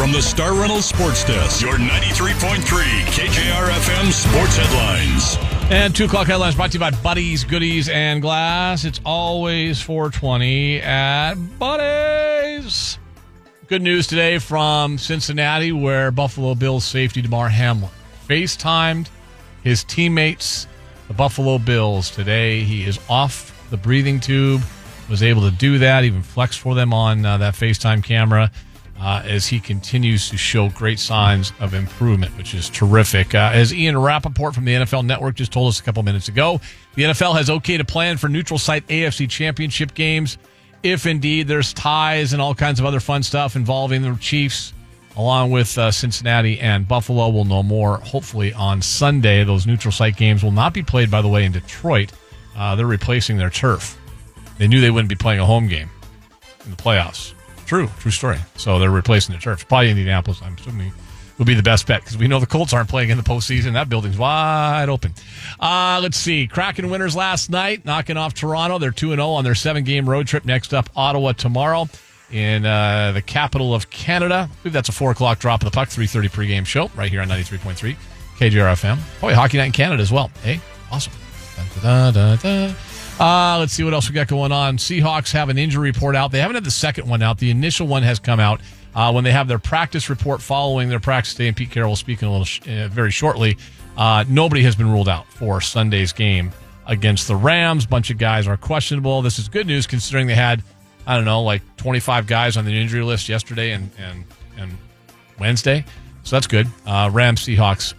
From the Star Reynolds Sports Desk, your 93.3 KJR-FM Sports Headlines. And 2 o'clock headlines brought to you by Buddies, Goodies, and Glass. It's always 420 at Buddies. Good news today from Cincinnati, where Buffalo Bills safety Damar Hamlin FaceTimed his teammates, the Buffalo Bills, today. He is off the breathing tube, was able to do that, even flex for them on that FaceTime camera as he continues to show great signs of improvement, which is terrific. As Ian Rappaport from the NFL Network just told us a couple minutes ago, the NFL has okay to plan for neutral site AFC Championship games if indeed there's ties and all kinds of other fun stuff involving the Chiefs, along with Cincinnati and Buffalo. We'll know more, hopefully, on Sunday. Those neutral site games will not be played, by the way, in Detroit. They're replacing their turf. They knew they wouldn't be playing a home game in the playoffs. True story. So they're replacing the turf. Probably Indianapolis, I'm assuming, will be the best bet because we know the Colts aren't playing in the postseason. That building's wide open. Let's see. Kraken winners last night, knocking off Toronto. They're 2-0 on their 7-game road trip. Next up, Ottawa tomorrow in the capital of Canada. I believe that's a 4 o'clock drop of the puck, 3:30 pregame show right here on 93.3 KJR-FM. Probably Hockey Night in Canada as well. Hey, awesome. Dun, dun, dun, dun. Let's see what else we got going on. Seahawks have an injury report out. They haven't had the second one out. The initial one has come out when they have their practice report following their practice day, and Pete Carroll will speak in a little very shortly. Nobody has been ruled out for Sunday's game against the Rams. Bunch of guys are questionable. This is good news considering they had, I don't know, like 25 guys on the injury list yesterday and Wednesday. So that's good. Rams Seahawks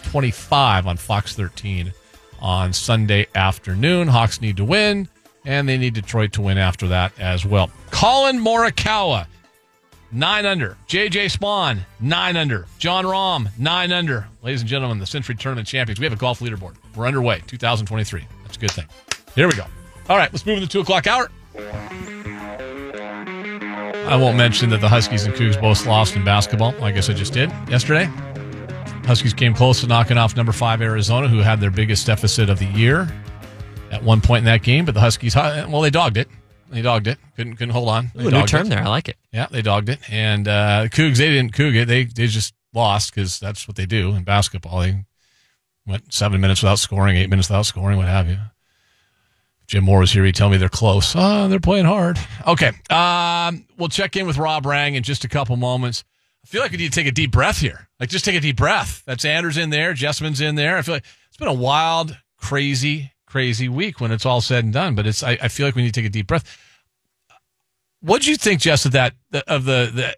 125 on Fox 13 on Sunday afternoon. Hawks need to win, and they need Detroit to win after that as well. Colin Morikawa, 9 under. J.J. Spawn, 9 under. John Rahm, 9 under. Ladies and gentlemen, the Century Tournament champions. We have a golf leaderboard. We're underway, 2023. That's a good thing. Here we go. All right, let's move in the 2 o'clock hour. I won't mention that the Huskies and Cougs both lost in basketball. I guess I just did yesterday. Huskies came close to knocking off number 5 Arizona, who had their biggest deficit of the year at one point in that game. But the Huskies, well, they dogged it. Couldn't hold on. Ooh, new term there. I like it. Yeah, they dogged it. And Cougs, they didn't Coug it. They just lost because that's what they do in basketball. They went 7 minutes without scoring, 8 minutes without scoring, what have you. If Jim Moore was here, he'd tell me they're close. They're playing hard. Okay, we'll check in with Rob Rang in just a couple moments. I feel like we need to take a deep breath here. Like, just take a deep breath. That's Anders in there. Jessman's in there. I feel like it's been a wild, crazy week when it's all said and done. But I feel like we need to take a deep breath. What do you think, Jess, of the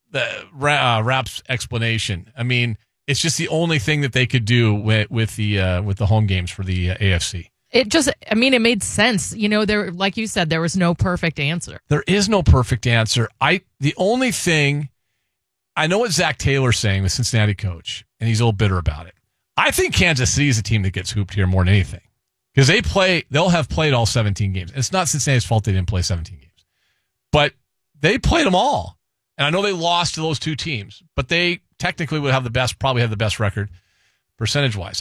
Raps explanation? I mean, it's just the only thing that they could do with the home games for the AFC. It made sense. You know, like you said, there was no perfect answer. There is no perfect answer. The only thing. I know what Zach Taylor's saying, the Cincinnati coach, and he's a little bitter about it. I think Kansas City is a team that gets hooped here more than anything because they'll have played all 17 games. And it's not Cincinnati's fault they didn't play 17 games, but they played them all. And I know they lost to those two teams, but they technically would probably have the best record percentage-wise.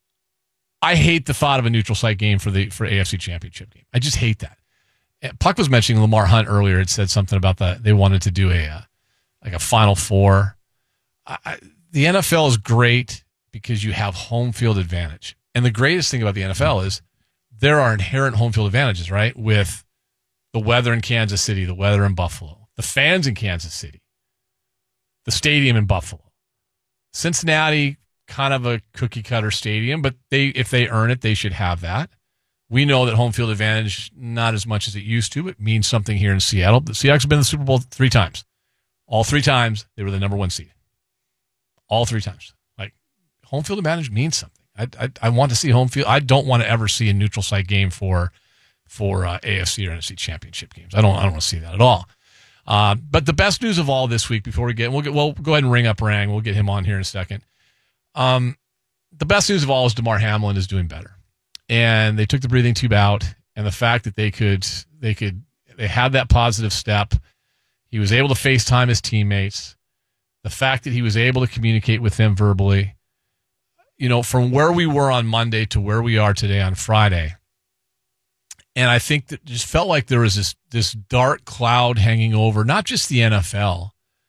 I hate the thought of a neutral site game for AFC Championship game. I just hate that. Puck was mentioning Lamar Hunt earlier. It said something about that. They wanted to do a Final Four. The NFL is great because you have home field advantage. And the greatest thing about the NFL is there are inherent home field advantages, right? With the weather in Kansas City, the weather in Buffalo, the fans in Kansas City, the stadium in Buffalo. Cincinnati, kind of a cookie-cutter stadium, but if they earn it, they should have that. We know that home field advantage, not as much as it used to, it means something here in Seattle. The Seahawks have been in the Super Bowl 3 times. All 3 times, they were the number 1 seed. All 3 times. Like, home field advantage means something. I want to see home field. I don't want to ever see a neutral site game for AFC or NFC championship games. I don't want to see that at all. But the best news of all this week, before we'll go ahead and ring up Rang. We'll get him on here in a second. The best news of all is Damar Hamlin is doing better, and they took the breathing tube out, and the fact that they had that positive step. He was able to FaceTime his teammates. The fact that he was able to communicate with them verbally, you know, from where we were on Monday to where we are today on Friday. And I think that just felt like there was this dark cloud hanging over not just the NFL,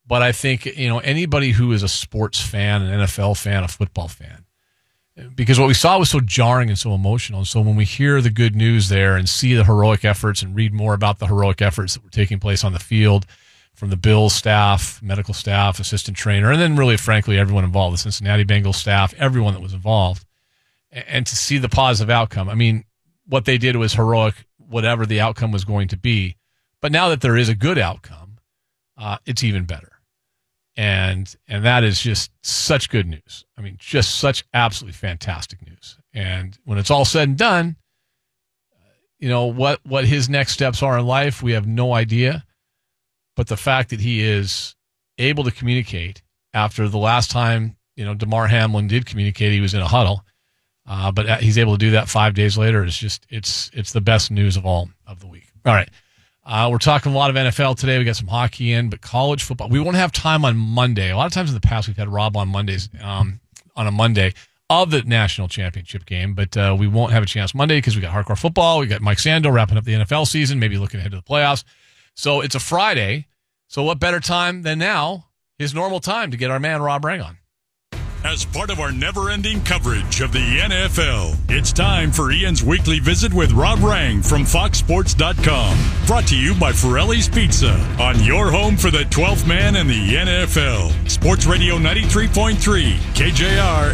But I think, anybody who is a sports fan, an NFL fan, a football fan, because what we saw was so jarring and so emotional. And so when we hear the good news there and see the heroic efforts and read more about the heroic efforts that were taking place on the field from the Bills staff, medical staff, assistant trainer, and then really, frankly, everyone involved, the Cincinnati Bengals staff, everyone that was involved, and to see the positive outcome. I mean, what they did was heroic, whatever the outcome was going to be. But now that there is a good outcome, it's even better. And that is just such good news. I mean, just such absolutely fantastic news. And when it's all said and done, what his next steps are in life, we have no idea. But the fact that he is able to communicate after the last time, Damar Hamlin did communicate, he was in a huddle. But he's able to do that 5 days later. It's just, it's the best news of all of the week. All right. We're talking a lot of NFL today. We got some hockey in, but college football. We won't have time on Monday. A lot of times in the past, we've had Rob on Mondays, on a Monday of the national championship game, but we won't have a chance Monday because we got hardcore football. We got Mike Sando wrapping up the NFL season, maybe looking ahead to the playoffs. So it's a Friday. So what better time than now, his normal time, to get our man Rob Rang on. As part of our never-ending coverage of the NFL, it's time for Ian's weekly visit with Rob Rang from FoxSports.com. Brought to you by Forelli's Pizza, on your home for the 12th man in the NFL. Sports Radio 93.3, KJR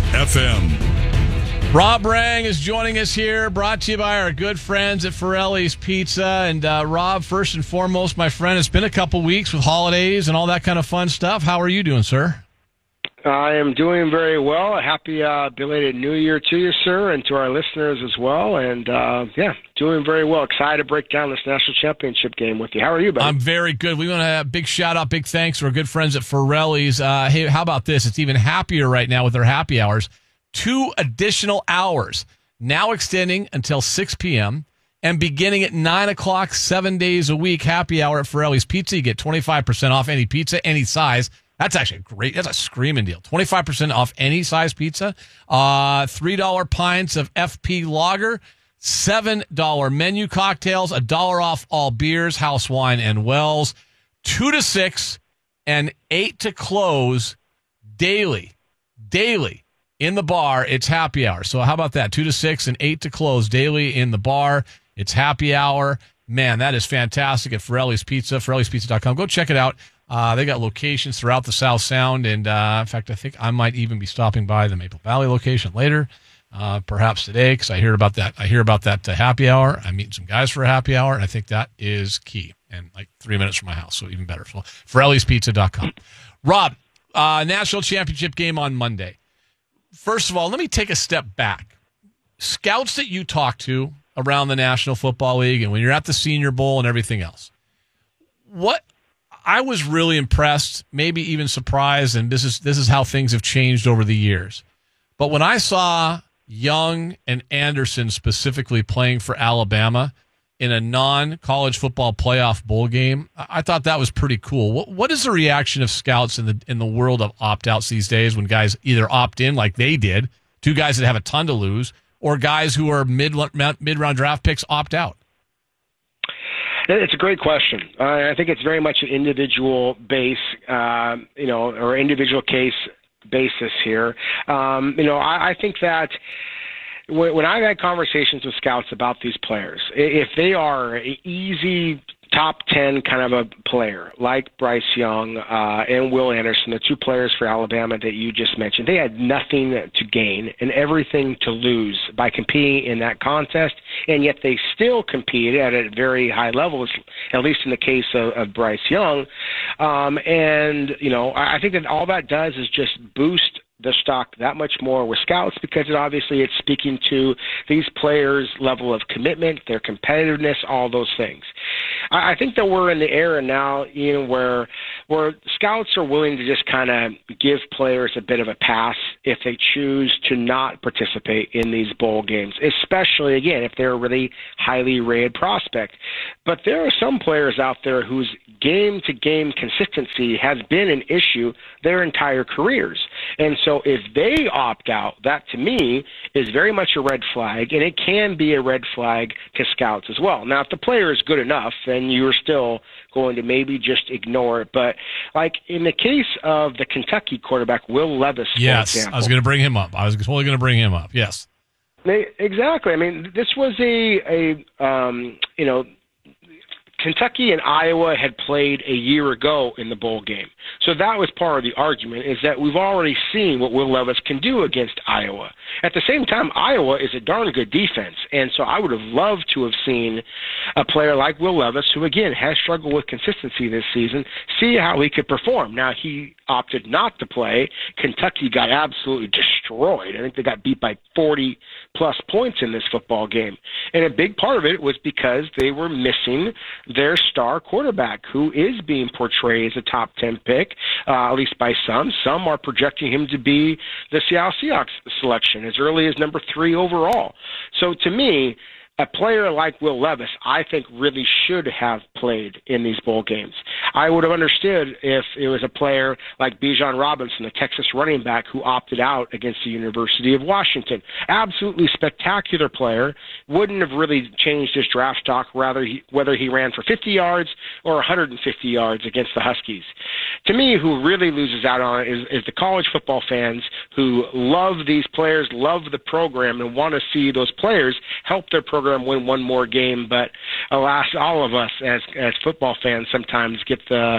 FM. Rob Rang is joining us here, brought to you by our good friends at Forelli's Pizza. And Rob, first and foremost, my friend, it's been a couple weeks with holidays and all that kind of fun stuff. How are you doing, sir? I am doing very well. Happy belated New Year to you, sir, and to our listeners as well. And, doing very well. Excited to break down this national championship game with you. How are you, buddy? I'm very good. We want to have a big shout-out, big thanks to our good friends at Forelli's. Hey, how about this? It's even happier right now with their happy hours. 2 additional hours, now extending until 6 p.m., and beginning at 9 o'clock, 7 days a week, happy hour at Forelli's Pizza. You get 25% off any pizza, any size. That's actually great. That's a screaming deal. 25% off any size pizza. $3 pints of FP Lager. $7 menu cocktails. $1 off all beers, house wine, and wells. 2 to 6 and 8 to close daily. In the bar, it's happy hour. So how about that? 2 to 6 and 8 to close daily in the bar. It's happy hour. Man, that is fantastic at Forelli's Pizza, Forelli'sPizza.com. Go check it out. They got locations throughout the South Sound, and in fact, I think I might even be stopping by the Maple Valley location later, perhaps today, because I hear about that. Happy hour. I'm meeting some guys for a happy hour, and I think that is key. And like 3 minutes from my house, so even better. So Forelli'sPizza.com. Rob, national championship game on Monday. First of all, let me take a step back. Scouts that you talk to around the National Football League, and when you're at the Senior Bowl and everything else, I was really impressed, maybe even surprised, and this is how things have changed over the years. But when I saw Young and Anderson specifically playing for Alabama in a non-college football playoff bowl game, I thought that was pretty cool. What is the reaction of scouts in the world of opt-outs these days when guys either opt in like they did, 2 guys that have a ton to lose, or guys who are mid-round draft picks opt out? It's a great question. I think it's very much an individual base, or individual case basis here. I think that when I've had conversations with scouts about these players, if they are an easy top 10 kind of a player like Bryce Young and Will Anderson, the 2 players for Alabama that you just mentioned, they had nothing to gain and everything to lose by competing in that contest, and yet they still competed at a very high level, at least in the case of Bryce Young. I think that all that does is just boost the stock that much more with scouts, because it's speaking to these players' level of commitment, their competitiveness, all those things. I think that we're in the era now, where scouts are willing to just kind of give players a bit of a pass if they choose to not participate in these bowl games, especially, again, if they're a really highly rated prospect. But there are some players out there whose game-to-game consistency has been an issue their entire careers. And so if they opt out, that to me is very much a red flag, and it can be a red flag to scouts as well. Now, if the player is good enough then you're still going to maybe just ignore it. But like in the case of the Kentucky quarterback, Will Levis, for example, I was going to bring him up. I was totally going to bring him up. Yes. Exactly. I mean, this was Kentucky and Iowa had played a year ago in the bowl game. So that was part of the argument, is that we've already seen what Will Levis can do against Iowa. At the same time, Iowa is a darn good defense, and so I would have loved to have seen a player like Will Levis, who, again, has struggled with consistency this season, see how he could perform. Now, he opted not to play. Kentucky got absolutely destroyed. I think they got beat by 40-plus points in this football game. And a big part of it was because they were missing their star quarterback, who is being portrayed as a top 10 pick, at least by some. Some are projecting him to be the Seattle Seahawks selection as early as number 3 overall. So to me, a player like Will Levis, I think, really should have played in these bowl games. I would have understood if it was a player like Bijan Robinson, the Texas running back, who opted out against the University of Washington. Absolutely spectacular player. Wouldn't have really changed his draft stock, whether he ran for 50 yards or 150 yards against the Huskies. To me, who really loses out on it is the college football fans who love these players, love the program, and want to see those players help their program win one more game. But alas, all of us as football fans sometimes get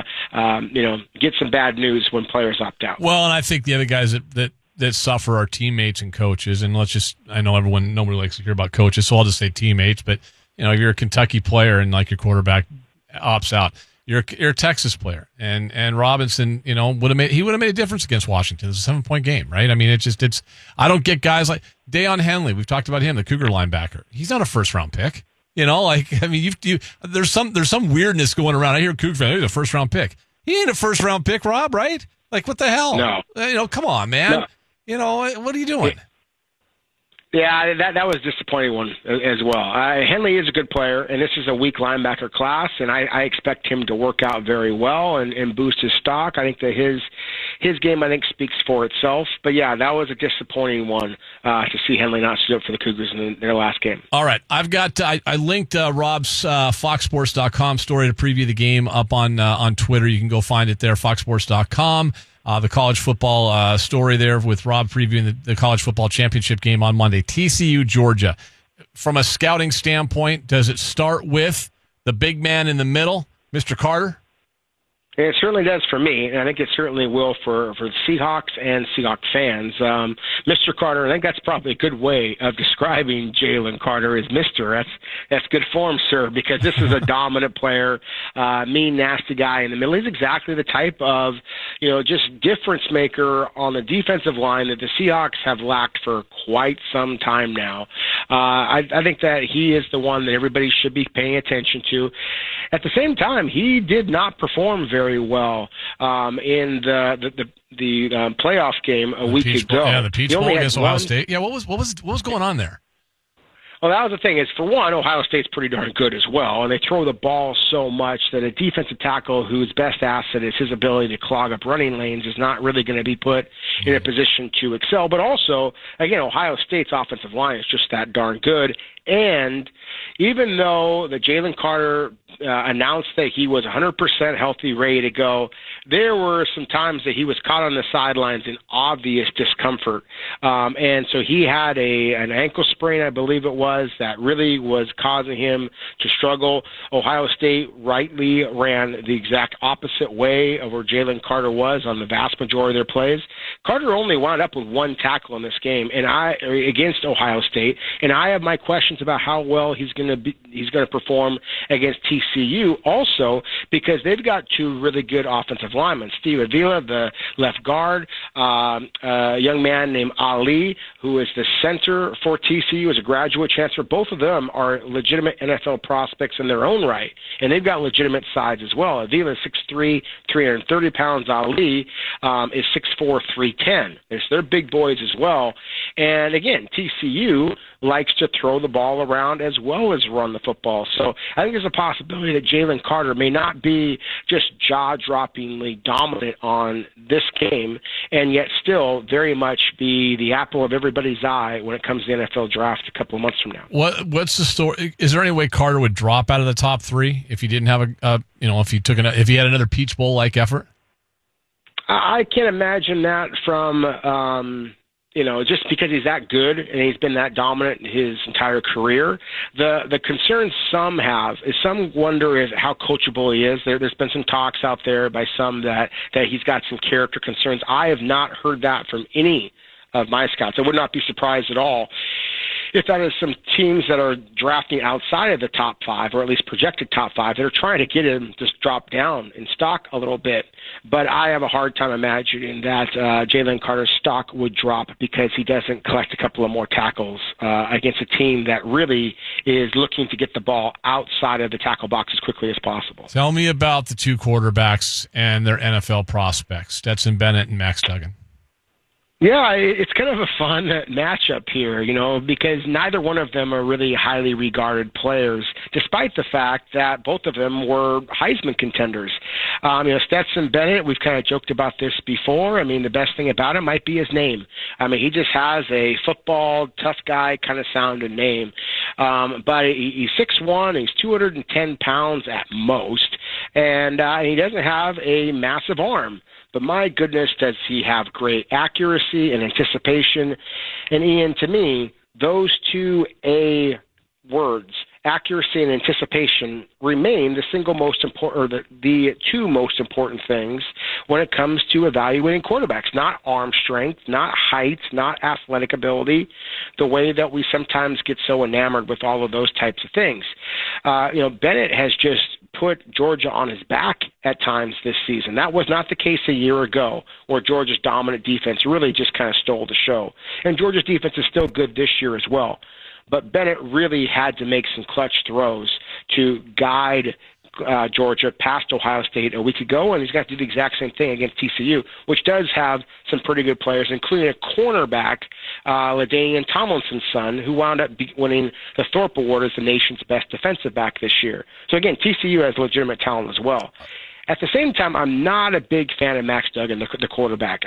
get some bad news when players opt out. Well, and I think the other guys that suffer are teammates and coaches. And I know nobody likes to hear about coaches, so I'll just say teammates. But if you're a Kentucky player and like your quarterback opts out, you're a Texas player, and Robinson, would have made a difference against Washington. It's a 7-point game, right? I mean, it's. I don't get guys like Deion Henley. We've talked about him, the Cougar linebacker. He's not a first-round pick. There's some weirdness going around. I hear Cougar fan, he's a first-round pick. He ain't a first-round pick, Rob. Right? Like, what the hell? No. Come on, man. No. What are you doing? Yeah, that was a disappointing one as well. Henley is a good player, and this is a weak linebacker class, and I expect him to work out very well and boost his stock. I think that his game, speaks for itself. But, yeah, that was a disappointing one to see Henley not suit up for the Cougars in their last game. All right. I've got I linked Rob's FoxSports.com story to preview the game up on Twitter. You can go find it there, FoxSports.com. The college football story there with Rob previewing the college football championship game on Monday. TCU, Georgia. From a scouting standpoint, does it start with the big man in the middle, Mr. Carter? It certainly does for me, and I think it certainly will for the Seahawks and Seahawks fans. Mr. Carter, I think that's probably a good way of describing Jalen Carter as Mr. That's good form, sir, because this is a dominant player, mean, nasty guy in the middle. He's exactly the type of, just difference maker on the defensive line that the Seahawks have lacked for quite some time now. I think that he is the one that everybody should be paying attention to. At the same time, he did not perform very well in the playoff game a week ago. Yeah, the Peach Bowl against Ohio State. Yeah, what was going on there? Well, that was the thing is, for one, Ohio State's pretty darn good as well, and they throw the ball so much that a defensive tackle whose best asset is his ability to clog up running lanes is not really going to be put in a position to excel. But also, again, Ohio State's offensive line is just that darn good. And even though the Jalen Carter announced that he was 100% healthy, ready to go, there were some times that he was caught on the sidelines in obvious discomfort. And so he had an ankle sprain, I believe it was, that really was causing him to struggle. Ohio State rightly ran the exact opposite way of where Jalen Carter was on the vast majority of their plays. Carter only wound up with one tackle in this game against Ohio State, and I have my questions about how well he's going to perform against TCU also, because they've got two really good offensive linemen. Steve Avila, the left guard, a young man named Ali, who is the center for TCU, is a graduate transfer. Both of them are legitimate NFL prospects in their own right, and they've got legitimate size as well. Avila is 6'3", 330 pounds. Ali is 6'4", 310. They're big boys as well. And again, TCU likes to throw the ball around as well as run the football. So I think there's a possibility that Jalen Carter may not be just jaw-droppingly dominant on this game and yet still very much be the apple of everybody's eye when it comes to the NFL draft a couple of months from now. What's the story? Is there any way Carter would drop out of the top 3 if he didn't have if he had another Peach Bowl-like effort? I can't imagine that from just because he's that good and he's been that dominant his entire career. The concern some have is some wonder is how coachable he is. There's been some talks out there by some that he's got some character concerns. I have not heard that from any of my scouts. I would not be surprised at all if that is some teams that are drafting outside of the top 5, or at least projected top 5, that are trying to get him to drop down in stock a little bit. But I have a hard time imagining that Jalen Carter's stock would drop because he doesn't collect a couple of more tackles against a team that really is looking to get the ball outside of the tackle box as quickly as possible. Tell me about the 2 quarterbacks and their NFL prospects, Stetson Bennett and Max Duggan. Yeah, it's kind of a fun matchup here, because neither one of them are really highly regarded players, despite the fact that both of them were Heisman contenders. Stetson Bennett, we've kind of joked about this before. The best thing about him might be his name. He just has a football, tough guy kind of sounding name. But he's 6'1", he's 210 pounds at most, and he doesn't have a massive arm. But my goodness, does he have great accuracy and anticipation. And Ian, to me, those 2 A words, accuracy and anticipation, remain the single most important, or the 2 most important things when it comes to evaluating quarterbacks. Not arm strength, not height, not athletic ability, the way that we sometimes get so enamored with all of those types of things. Bennett has just put Georgia on his back at times this season. That was not the case a year ago, where Georgia's dominant defense really just kind of stole the show. And Georgia's defense is still good this year as well. But Bennett really had to make some clutch throws to guide Georgia past Ohio State a week ago, and he's got to do the exact same thing against TCU, which does have some pretty good players, including a cornerback, LaDainian Tomlinson's son, who wound up winning the Thorpe Award as the nation's best defensive back this year. So again, TCU has legitimate talent as well. At the same time, I'm not a big fan of Max Duggan, the quarterback.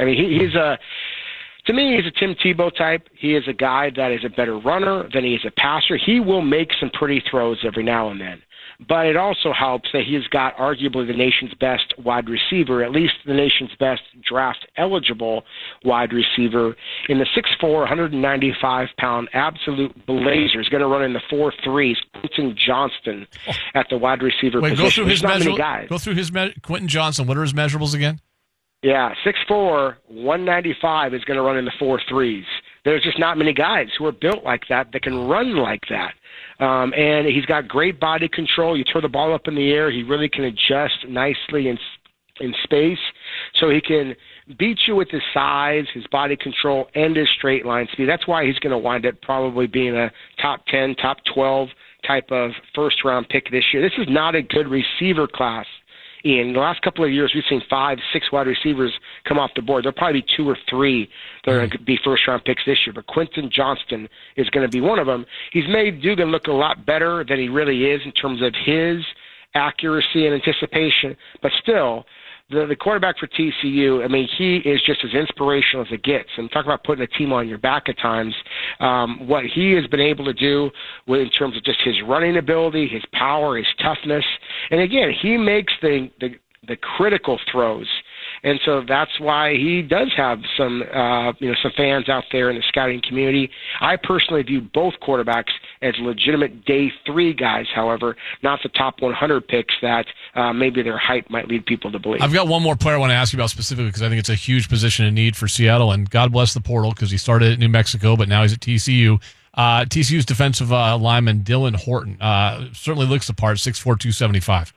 To me, he's a Tim Tebow type. He is a guy that is a better runner than he is a passer. He will make some pretty throws every now and then. But it also helps that he's got arguably the nation's best wide receiver, at least the nation's best draft-eligible wide receiver, in the 6'4", 195-pound absolute blazer. He's going to run in the 4.3s, Quentin Johnston at the wide receiver position. Go through his measurables. Go through his Quentin Johnston. What are his measurables again? Yeah, 6'4", 195 is going to run in the 4.3s. There's just not many guys who are built like that can run like that. And he's got great body control. You throw the ball up in the air, he really can adjust nicely in space. So he can beat you with his size, his body control, and his straight line speed. That's why he's going to wind up probably being a top 10, top 12 type of first-round pick this year. This is not a good receiver class. In the last couple of years, we've seen 5, 6 wide receivers come off the board. There'll probably be 2 or 3 that are going to be first-round picks this year, but Quentin Johnston is going to be one of them. He's made Duggan look a lot better than he really is in terms of his accuracy and anticipation, but still, the quarterback for TCU, he is just as inspirational as it gets. And talk about putting a team on your back at times. What he has been able to do in terms of just his running ability, his power, his toughness. And again, he makes the critical throws. And so that's why he does have some fans out there in the scouting community. I personally view both quarterbacks as legitimate day 3 guys, however, not the top 100 picks that maybe their hype might lead people to believe. I've got one more player I want to ask you about specifically because I think it's a huge position in need for Seattle, and God bless the portal because he started at New Mexico, but now he's at TCU. TCU's defensive lineman Dylan Horton certainly looks the part, 6'4", 275.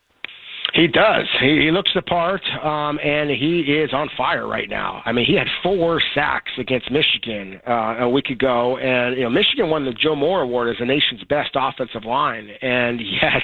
He does. He looks the part, and he is on fire right now. He had 4 sacks against Michigan a week ago, and Michigan won the Joe Moore Award as the nation's best offensive line, and yet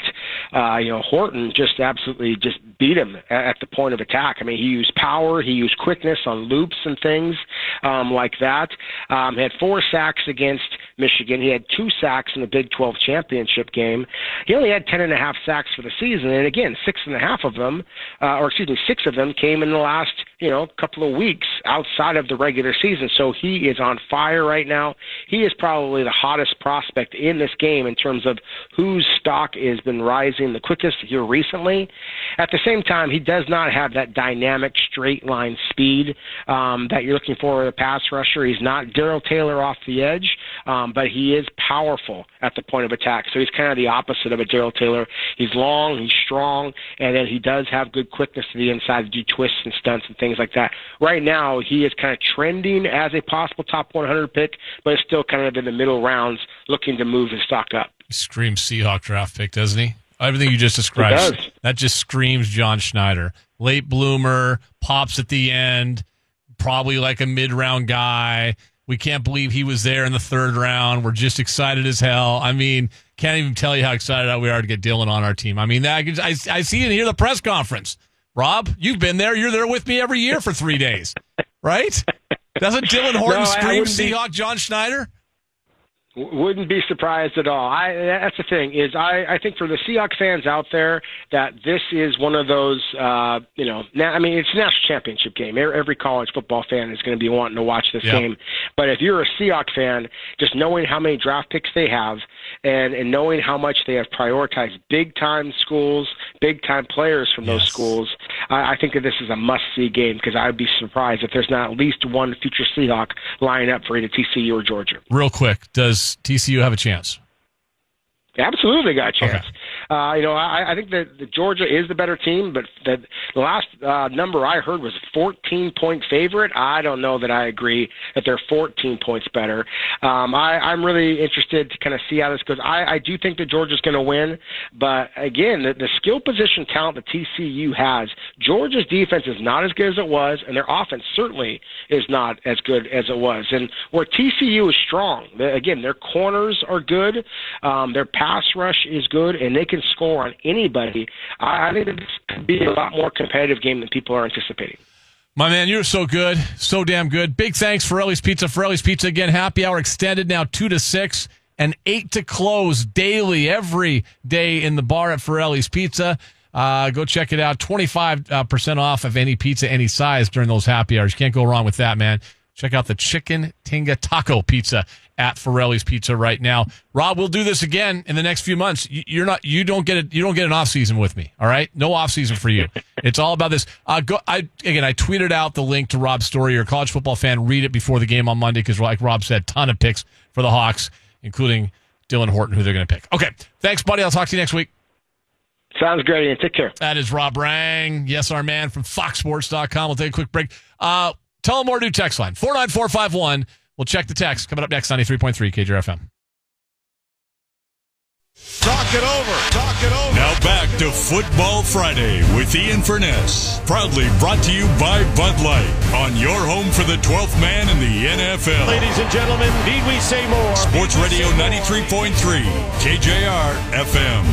Horton just absolutely just beat him at the point of attack. He used power, he used quickness on loops and things. like that. He had 4 sacks against Michigan. He had 2 sacks in the Big 12 championship game. He only had 10.5 sacks for the season, and again, 6.5 of them, 6 of them came in the last couple of weeks outside of the regular season. So he is on fire right now. He is probably the hottest prospect in this game in terms of whose stock has been rising the quickest here recently. At the same time, he does not have that dynamic straight line speed that you're looking for in a pass rusher. He's not Darrell Taylor off the edge, but he is powerful at the point of attack. So he's kind of the opposite of a Darrell Taylor. He's long, he's strong, and then he does have good quickness to the inside to do twists and stunts and things like that. Right now, he is kind of trending as a possible top 100 pick, but is still kind of in the middle rounds looking to move his stock up. He screams Seahawk draft pick, doesn't he? Everything you just described, that just screams John Schneider. Late bloomer, pops at the end, probably like a mid-round guy. We can't believe he was there in the 3rd round. We're just excited as hell. I mean, can't even tell you how excited we are to get Dylan on our team. I mean, I see and hear the press conference. Rob, you've been there. You're there with me every year for 3 days, right? Doesn't Dylan Horton scream Seahawk John Schneider? Wouldn't be surprised at all. That's the thing is I think for the Seahawks fans out there that this is one of those, it's a national championship game. Every college football fan is going to be wanting to watch this game. But if you're a Seahawks fan, just knowing how many draft picks they have and knowing how much they have prioritized big-time schools, big-time players from those schools, I think that this is a must-see game because I would be surprised if there's not at least one future Seahawk lining up for either TCU or Georgia. Real quick, does TCU have a chance? Absolutely got a chance. Okay. I think that Georgia is the better team, but the last number I heard was 14-point favorite. I don't know that I agree that they're 14 points better. I'm really interested to kind of see how this goes. I do think that Georgia's going to win, but again, the skill position talent that TCU has, Georgia's defense is not as good as it was, and their offense certainly is not as good as it was. And where TCU is strong, again, their corners are good, their pass rush is good, and they can score on anybody. I think that this could be a lot more competitive game than people are anticipating. My man, you're so good, so damn good. Big thanks, Forelli's Pizza. Forelli's Pizza, again, happy hour extended now 2 to 6 and 8 to close daily, every day in the bar at Forelli's Pizza. Go check it out. 25% off of any pizza, any size during those happy hours. You can't go wrong with that, man. Check out the Chicken Tinga Taco Pizza at Forelli's Pizza right now. Rob, we'll do this again in the next few months. You don't get an off season with me. All right, no off season for you. It's all about this. I tweeted out the link to Rob's story. You're a college football fan, read it before the game on Monday because, like Rob said, ton of picks for the Hawks, including Dylan Horton, who they're going to pick. Okay, thanks, buddy. I'll talk to you next week. Sounds great, and take care. That is Rob Rang. Yes, our man from FoxSports.com. We'll take a quick break. Tell them more new text line, 49451. We'll check the text. Coming up next, 93.3 KJR-FM. Talk it over. Now back to Football Friday with Ian Furness. Proudly brought to you by Bud Light on your home for the 12th man in the NFL. Ladies and gentlemen, need we say more? Sports Radio 93.3 KJR-FM.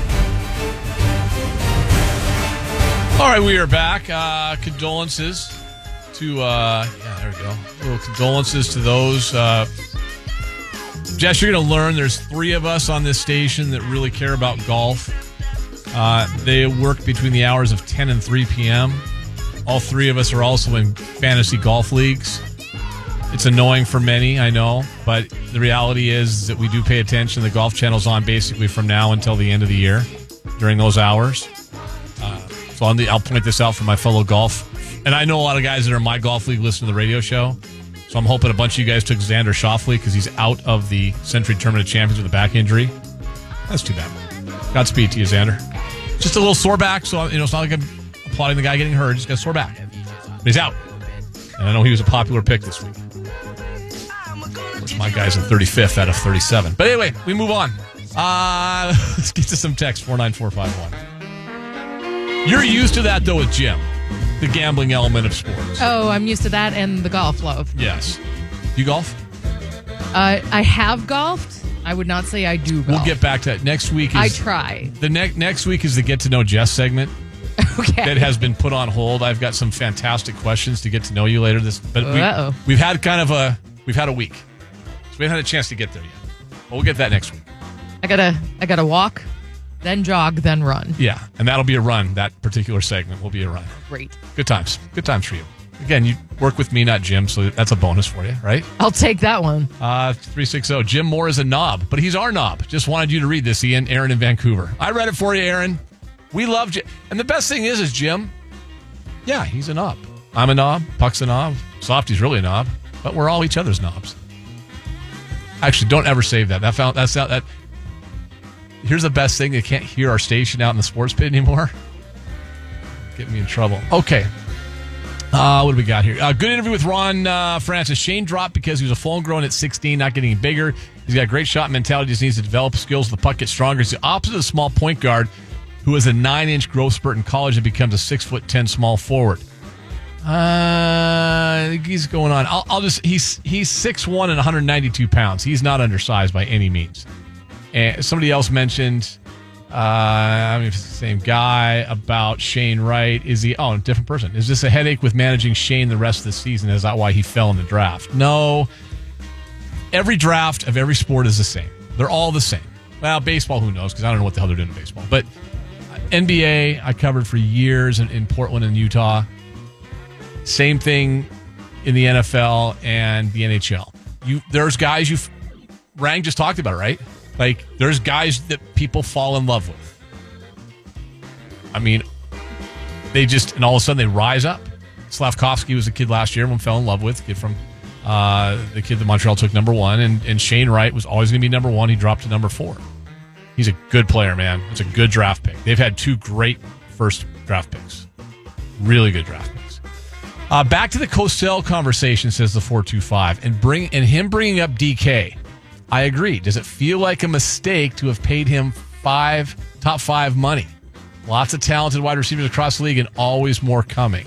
All right, we are back. Condolences to, there we go. Little condolences to those. Jess, you're going to learn there's 3 of us on this station that really care about golf. They work between the hours of 10 and 3 p.m. All 3 of us are also in fantasy golf leagues. It's annoying for many, I know, but the reality is that we do pay attention. The Golf Channel's on basically from now until the end of the year during those hours. So I'll point this out for my fellow golf. And I know a lot of guys that are in my golf league listen to the radio show. So I'm hoping a bunch of you guys took Xander Schauffele because he's out of the Century Tournament of Champions with a back injury. That's too bad. Godspeed to you, Xander. Just a little sore back, so it's not like I'm applauding the guy getting hurt. Just got a sore back. But he's out. And I know he was a popular pick this week. Of course, my guy's in 35th out of 37. But anyway, we move on. Let's get to some text, 49451. You're used to that, though, with Jim. The gambling element of sports. Oh, I'm used to that and the golf love. Yes. You golf? I have golfed. I would not say I do golf. We'll get back to that. Next week is... I try. The next week is the Get to Know Jess segment. that has been put on hold. I've got some fantastic questions to get to know you later. But we've had a week, so we haven't had a chance to get there yet. But we'll get that next week. I gotta walk, then jog, then run. Yeah, and that'll be a run. That particular segment will be a run. Great. Good times for you. Again, you work with me, not Jim, so that's a bonus for you, right? I'll take that one. 360. Jim Moore is a knob, but he's our knob. Just wanted you to read this, Ian. Aaron in Vancouver. I read it for you, Aaron. We love Jim. And the best thing is Jim, yeah, he's a knob. I'm a knob. Puck's a knob. Softy's really a knob. But we're all each other's knobs. Actually, don't ever save that. That here's the best thing. They can't hear our station out in the sports pit anymore. Get me in trouble. Okay. What do we got here? Good interview with Ron Francis. Shane dropped because he was a full grown at 16, not getting bigger. He's got a great shot mentality. Just needs to develop skills. The puck gets stronger. He's the opposite of a small point guard who has a 9-inch growth spurt in college and becomes a 6'10" small forward. I think he's going on. He's 6'1" and 192 pounds. He's not undersized by any means. And somebody else mentioned, I don't know if it's the same guy, about Shane Wright. Different person. Is this a headache with managing Shane the rest of the season? Is that why he fell in the draft? No. Every draft of every sport is the same. They're all the same. Well, baseball, who knows? Because I don't know what the hell they're doing in baseball. But NBA, I covered for years in Portland and Utah. Same thing in the NFL and the NHL. There's guys Rang just talked about it, right? Like, there's guys that people fall in love with. I mean, and all of a sudden they rise up. Slavkovsky was a kid last year everyone fell in love with. The kid that Montreal took number 1. And Shane Wright was always going to be number 1. He dropped to number 4. He's a good player, man. It's a good draft pick. They've had 2 great first draft picks. Really good draft picks. Back to the Cosell conversation, says the 425. And him bringing up DK. I agree. Does it feel like a mistake to have paid him top 5 money? Lots of talented wide receivers across the league and always more coming.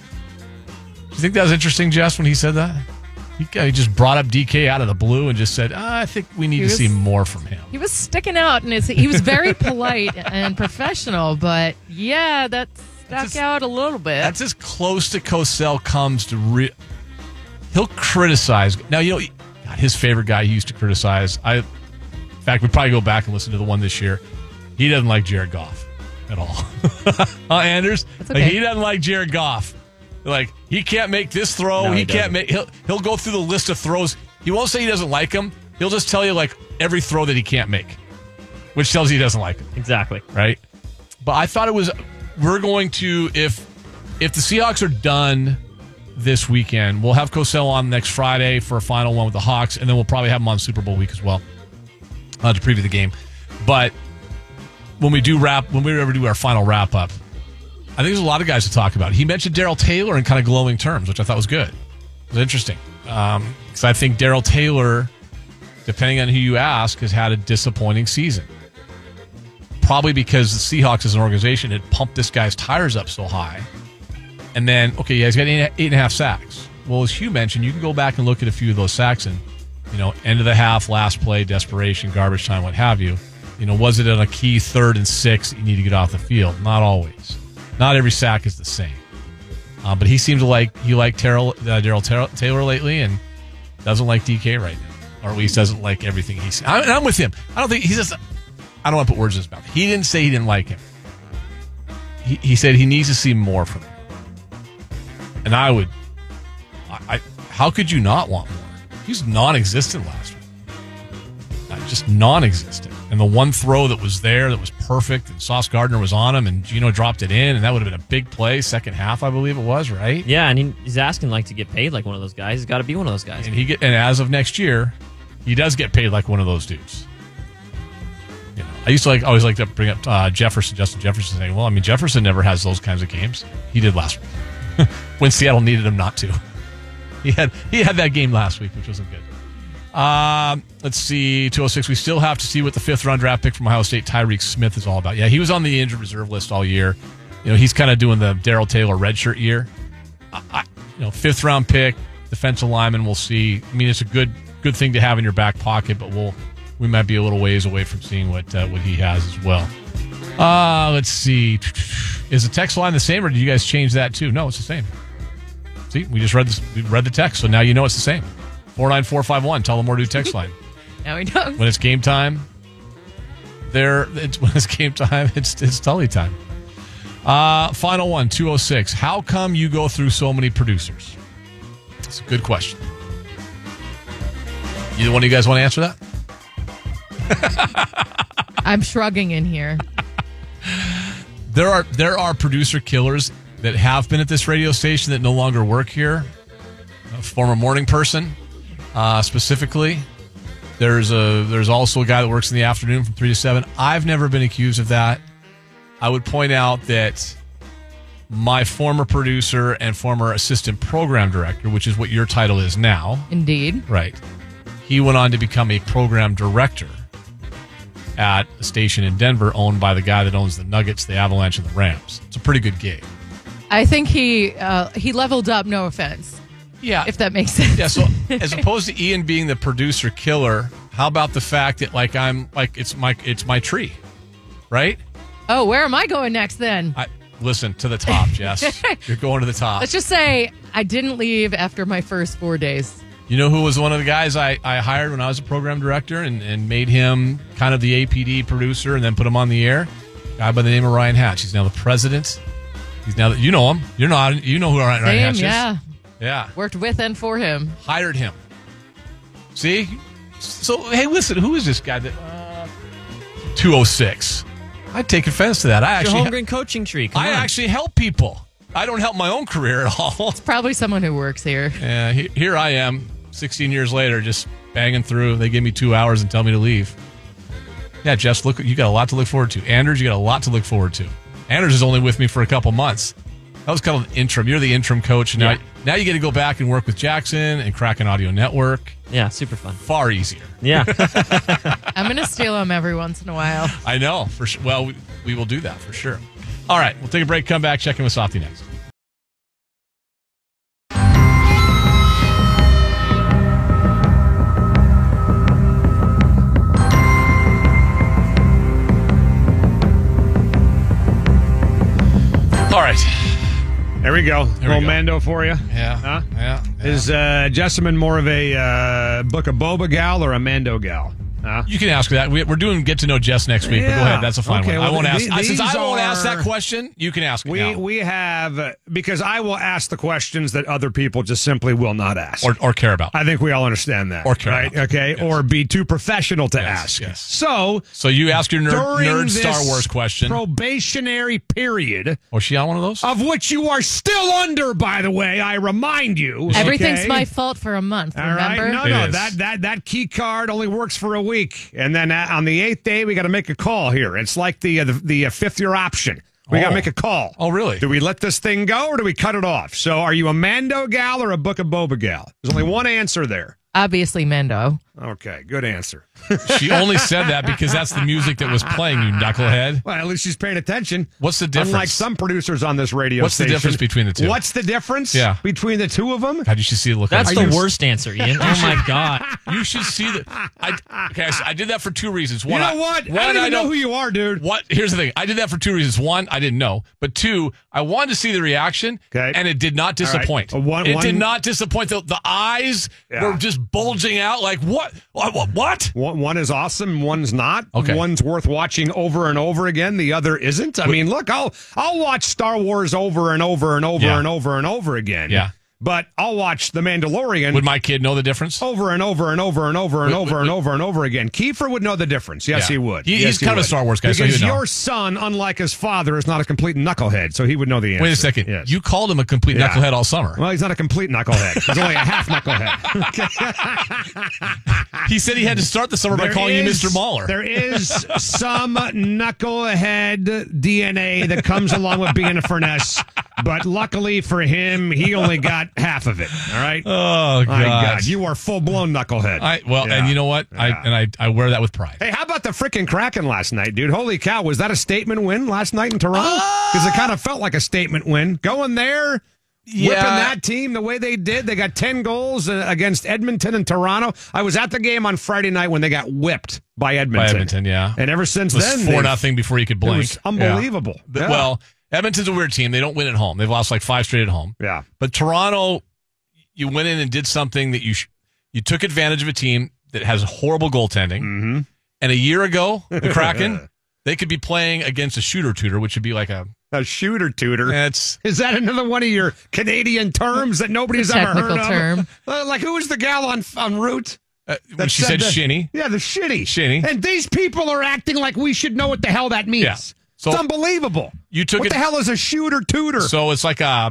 Do you think that was interesting, Jess, when he said that? He just brought up DK out of the blue and just said, I think we need to see more from him. He was sticking out, and he was very polite and professional, but yeah, that stuck out a little bit. That's as close to Cosell comes to he'll criticize. Now, his favorite guy he used to criticize. In fact, we'd probably go back and listen to the one this year. He doesn't like Jared Goff at all. Anders? That's okay. He doesn't like Jared Goff. Like, he can't make this throw. No, he can't make. He'll go through the list of throws. He won't say he doesn't like him. He'll just tell you like every throw that he can't make, which tells you he doesn't like him. Exactly. Right. But I thought we're going to if the Seahawks are done this weekend, we'll have Cosell on next Friday for a final one with the Hawks, and then we'll probably have him on Super Bowl week as well to preview the game. But when we ever do our final wrap up, I think there's a lot of guys to talk about. He mentioned Darrell Taylor in kind of glowing terms, which I thought was good. It was interesting because I think Darrell Taylor, depending on who you ask, has had a disappointing season. Probably because the Seahawks as an organization had pumped this guy's tires up so high. And then, he's got 8.5 sacks. Well, as Hugh mentioned, you can go back and look at a few of those sacks and, end of the half, last play, desperation, garbage time, what have you. Was it on a key 3rd and 6 that you need to get off the field? Not always. Not every sack is the same. But he seems to like Darrell Taylor lately and doesn't like DK right now. Or at least doesn't like everything he's. I'm with him. I don't want to put words in his mouth. He didn't say he didn't like him. He said he needs to see more from him. And how could you not want more? He was non-existent last week. Just non-existent. And the one throw that was there that was perfect, and Sauce Gardner was on him, and Gino dropped it in, and that would have been a big play, second half, I believe it was, right? Yeah, and he's asking to get paid like one of those guys. He's got to be one of those guys. And as of next year, he does get paid like one of those dudes. I used to always like to bring up Justin Jefferson, saying, well, Jefferson never has those kinds of games. He did last week when Seattle needed him not to. He had that game last week, which wasn't good. Let's see, 206. We still have to see what the 5th-round draft pick from Ohio State, Tyreek Smith, is all about. Yeah, he was on the injured reserve list all year. He's kind of doing the Darrell Taylor redshirt year. 5th-round pick, defensive lineman. We'll see. It's a good thing to have in your back pocket, but we might be a little ways away from seeing what he has as well. Let's see. Is the text line the same, or did you guys change that too? No, it's the same. See, we just read this. We read the text, so now you know it's the same. 49451. Tell them more to text line. Now we know. When it's game time, when it's game time, it's Tully time. Final one, 206. How come you go through so many producers? It's a good question. Either one of you guys want to answer that? I'm shrugging in here. There are producer killers that have been at this radio station that no longer work here. A former morning person, specifically. There's also a guy that works in the afternoon from 3 to 7. I've never been accused of that. I would point out that my former producer and former assistant program director, which is what your title is now. Indeed. Right. He went on to become a program director at a station in Denver owned by the guy that owns the Nuggets, the Avalanche, and the Rams. It's a pretty good gig. I think he leveled up, no offense. Yeah. If that makes sense. Yeah, so as opposed to Ian being the producer killer, how about the fact that it's my tree, right? Oh, where am I going next then? Listen, to the top, Jess. You're going to the top. Let's just say I didn't leave after my first 4 days. You know who was one of the guys I hired when I was a program director and made him kind of the APD producer and then put him on the air? A guy by the name of Ryan Hatch. He's now the president. He's now, you know him. You know who Ryan Hatch is. Yeah. Worked with and for him. Hired him. See? So, hey, listen, who is this guy that 206? I take offense to that. Your Holmgren coaching tree. Come on. actually help people. I don't help my own career at all. It's probably someone who works here. Yeah, here I am, 16 years later, just banging through. They give me 2 hours and tell me to leave. Yeah, Jess, look, you got a lot to look forward to. Anders, you got a lot to look forward to. Anders is only with me for a couple months. That was kind of an interim. You're the interim coach. And now you get to go back and work with Jackson and Kraken Audio Network. Yeah, super fun. Far easier. Yeah. I'm going to steal them every once in a while. I know. For sure. Well, we will do that for sure. All right, we'll take a break, come back, check in with Softy next. All right. There we go. Little go. Mando for you. Yeah. Huh? Yeah. Is Jessamine more of a Book of Boba gal or a Mando gal? Huh? You can ask that. We're doing Get to Know Jess next week, but go ahead. That's a fine one. Well, I won't ask. Since I won't ask that question, you can ask it now. We have, because I will ask the questions that other people just simply will not ask. Or care about. I think we all understand that. Or care right? about. Okay. Yes. Or be too professional to Yes, ask. yes. So you ask your nerd Star this Wars question. probationary period. Was she on one of those? Of which you are still under, by the way, I remind you. Everything's okay? my fault for a month, All remember? right. No, that key card only works for a week. And then on the 8th day, we got to make a call here. It's like the fifth-year option. We got to make a call. Oh, really? Do we let this thing go or do we cut it off? So are you a Mando gal or a Book of Boba gal? There's only one answer there. Obviously, Mando. Okay, good answer. She only said that because that's the music that was playing, you knucklehead. Well, at least she's paying attention. What's the difference? Unlike some producers on this radio What's station. the difference between the two? What's the difference between the two of them? God, you should see the look on That's his the face. worst answer, Ian. Oh, my God. You should see the... I did that for two reasons. You One, know what? I don't even know who you are, dude. Here's the thing. I did that for two reasons. One, I didn't know. But two, I wanted to see the reaction, and it did not disappoint. Right. It did not disappoint. The eyes were just bulging out like, what? What? One is awesome, one's not. Okay. One's worth watching over and over again. The other isn't. I mean, look, I'll watch Star Wars over and over and over and over and over again. Yeah. But I'll watch The Mandalorian. Would my kid know the difference? Over and over and over and over and over and over and over again. Kiefer would know the difference. Yes, he would. He's kind of a Star Wars guy, because so he would know. your son, unlike his father, is not a complete knucklehead, so he would know the answer. Wait a second. Yes. You called him a complete knucklehead all summer. Well, he's not a complete knucklehead. He's only a half knucklehead. He said he had to start the summer by calling you Mr. Mauler. There is some knucklehead DNA that comes along with being a Furness, but luckily for him, he only got half of it. All right. Oh, My God. God, you are full blown knucklehead. And you know what? I wear that with pride. Hey, how about the freaking Kraken last night, dude? Holy cow, was that a statement win last night in Toronto? Because it kind of felt like a statement win. Going there, whipping that team the way they did. They got 10 goals against Edmonton and Toronto. I was at the game on Friday night when they got whipped by Edmonton. Yeah. And ever since it was then, 4-0 before you could blink. It was unbelievable. Yeah. Well, Edmonton's a weird team. They don't win at home. They've lost like 5 straight at home. Yeah. But Toronto, you went in and did something that you took advantage of a team that has horrible goaltending. Mm-hmm. And a year ago, the Kraken, they could be playing against a shooter-tutor, which would be like a shooter-tutor. Is that another one of your Canadian terms that nobody's ever heard of? Term. Like, who was the gal on route? When she said shinny. Yeah, the shinny. Shinny. And these people are acting like we should know what the hell that means. Yeah. So it's unbelievable. What the hell is a shooter-tutor? So it's like a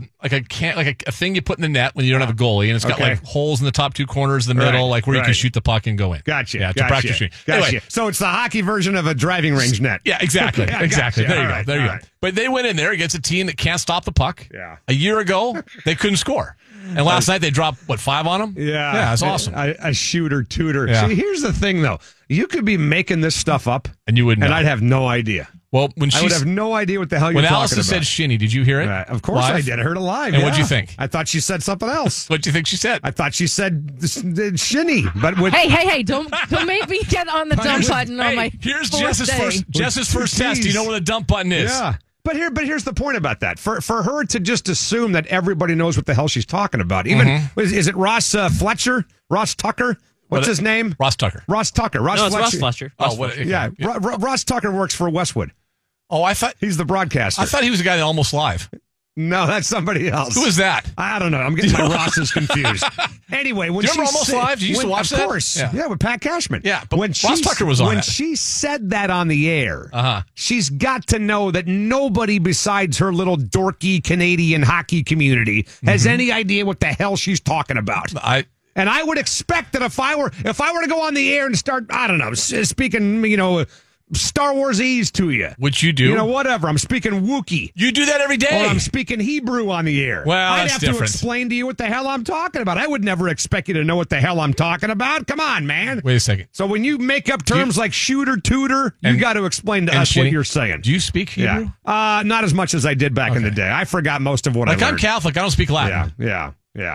thing you put in the net when you don't have a goalie, and it's got like holes in the top 2 corners, the middle, like where you can shoot the puck and go in. Gotcha. Yeah, to practice shooting. Gotcha. Anyway, so it's the hockey version of a driving range net. Yeah, exactly. Yeah, exactly. Gotcha. There you go. But they went in there against a team that can't stop the puck. Yeah. A year ago, they couldn't score. And last night they dropped, 5 on them? Yeah. Yeah, it's awesome. A shooter-tutor. Yeah. See, here's the thing, though. You could be making this stuff up. And you wouldn't know. And I'd have no idea. Well, I would have no idea what the hell you're talking about. When Allison said shinny, did you hear it? Of course live? I did. I heard it live. And what'd you think? I thought she said something else. What'd you think she said? I thought she said shinny, but with Hey! Don't make me get on the dump button on my. Here's Jess's Jess's first test. Do you know what a dump button is? Yeah. But here's the point about that. For her to just assume that everybody knows what the hell she's talking about. Even is it Ross Fletcher? Ross Tucker? What's his name? Ross Tucker. Ross Tucker. No, it's Ross Fletcher. Yeah. Ross Tucker works for Westwood. Oh, I thought he's the broadcaster. I thought he was the guy that almost live. No, that's somebody else. Who is that? I don't know. I'm getting my Rosses confused. Anyway, when Do you she remember Almost Live? Did you used to watch that? Of course. Yeah. Yeah, with Pat Cashman. Yeah, but when Ross Tucker was on When it. she said that on the air, Uh-huh. she's got to know that nobody besides her little dorky Canadian hockey community has any idea what the hell she's talking about. And I would expect that if I were to go on the air and start, I don't know, speaking, Star Wars-ese to you. Which you do. Whatever. I'm speaking Wookiee. You do that every day. Or I'm speaking Hebrew on the air. Well, I'd that's have different. to explain to you what the hell I'm talking about. I would never expect you to know what the hell I'm talking about. Come on, man. Wait a second. So when you make up terms like shooter-tutor, you got to explain to us what you're saying. Do you speak Hebrew? Yeah. Not as much as I did back in the day. I forgot most of what I learned. I'm Catholic. I don't speak Latin. Yeah.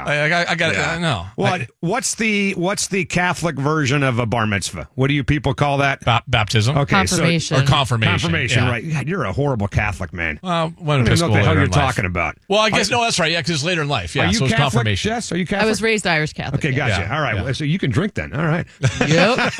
I got it. No. What's the Catholic version of a bar mitzvah? What do you people call that? Baptism. Okay, confirmation. Or confirmation. Confirmation, yeah. right. God, you're a horrible Catholic, man. One I don't even know Episcopal what the hell later you're in life. talking about. Well, I guess, no, that's right. Yeah, because it's later in life. Yeah, Are you so it's Catholic, confirmation. Jess? Are you Catholic? I was raised Irish Catholic. Okay, gotcha. Yeah. All right. Yeah. So you can drink then. All right. Yep.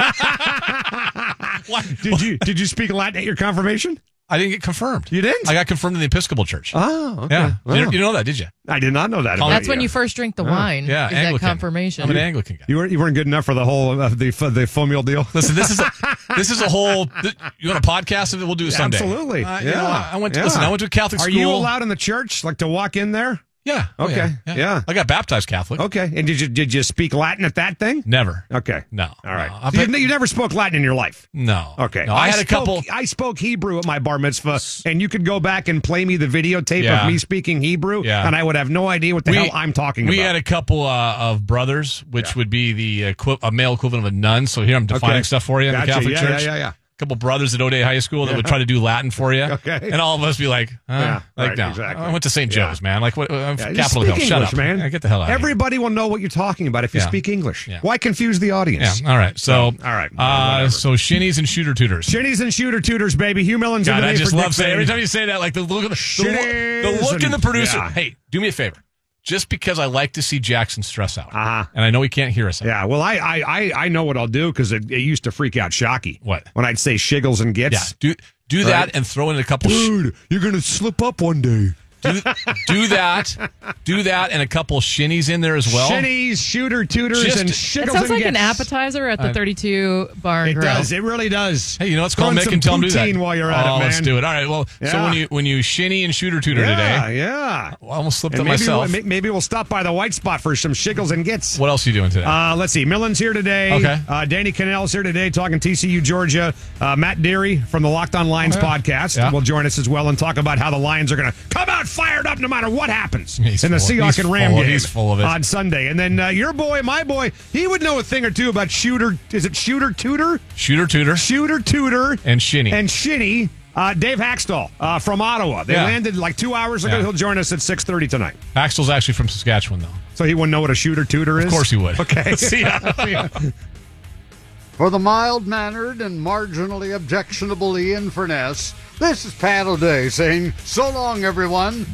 Did you speak Latin at your confirmation? I didn't get confirmed. You didn't? I got confirmed in the Episcopal Church. Oh, okay. Yeah. Well, You didn't know that, did you? I did not know that. about That's when you first drink the wine. Yeah, is that Anglican. confirmation. I'm an Anglican guy. You weren't good enough for the whole the foamy deal. Listen, this is a whole. You want a podcast of it? We'll do it someday. Absolutely. You know, I went to a Catholic Are school. you allowed in the church, like to walk in there? Yeah. Oh, Okay. Yeah. I got baptized Catholic. Okay. And did you speak Latin at that thing? Never. Okay. No. All right. No. You never spoke Latin in your life? No. Okay. No, I had a couple. I spoke Hebrew at my bar mitzvah, and you could go back and play me the videotape Yeah. of me speaking Hebrew, Yeah. and I would have no idea what the hell I'm talking about. We had a couple of brothers, which would be the a male equivalent of a nun. So here I'm defining stuff for you in Gotcha. the Catholic Yeah, Church. Yeah. Couple brothers at O'Day High School that would try to do Latin for you. Okay. And all of us be like, Yeah, right, no. exactly. I went to St. Joe's, man. Like, what? I'm Yeah, from just Capitol speak Hill. Shut English, up, man. Yeah, get the hell out of here. Everybody will know what you're talking about if you Yeah. speak English. Yeah. Why confuse the audience? Yeah. All right. So, all right. Whatever. so shinnies and shooter tutors. Shinnies and shooter-tutors, baby. Hugh Millen's in God, the I name just for love Dick saying Van. every time you say that, like the look, the look Shinnies in the producer. yeah. Hey, do me a favor. Just because I like to see Jackson stress out, Uh-huh. and I know he can't hear us. Yeah, well, I know what I'll do because it used to freak out Shockey. What? When I'd say shiggles and gets. Yeah, do that Right. and throw in a couple. Dude, you're going to slip up one day. Do that and a couple shinnies in there as well. Shinnies, shooter-tutors, Just- and It shiggles It sounds and like an gets. appetizer at the 32 Bar and It Grill. does. It really does. Hey, you know what's called Throw in Mick some and tell him to do that. poutine while you're at it, man. Let's do it. All right. Well, so Yeah. when you shinny and shooter tutor today, Yeah. I almost slipped And up maybe myself. maybe we'll stop by the White Spot for some shiggles and gets. What else are you doing today? Let's see. Millen's here today. Okay. Danny Cannell's here today talking TCU Georgia. Matt Deary from the Locked On Lions podcast Yeah. will join us as well and talk about how the Lions are going to come out fired up no matter what happens He's in the full- Seahawks he's and Ram full- game. he's full of it. On Sunday. And then your boy, my boy, he would know a thing or two about shooter. Is it shooter-tutor? Shooter tutor Shooter-tutor. and shinny. And Shinny. Dave Haxtell from Ottawa. They Yeah. landed like 2 hours ago. Yeah. He'll join us at 6:30 tonight. Axel's actually from Saskatchewan, though. So he wouldn't know what a shooter-tutor is? Of course he would. Okay. See ya. For the mild-mannered and marginally objectionable Ian Furness, This is Pat O'Day saying so long, everyone.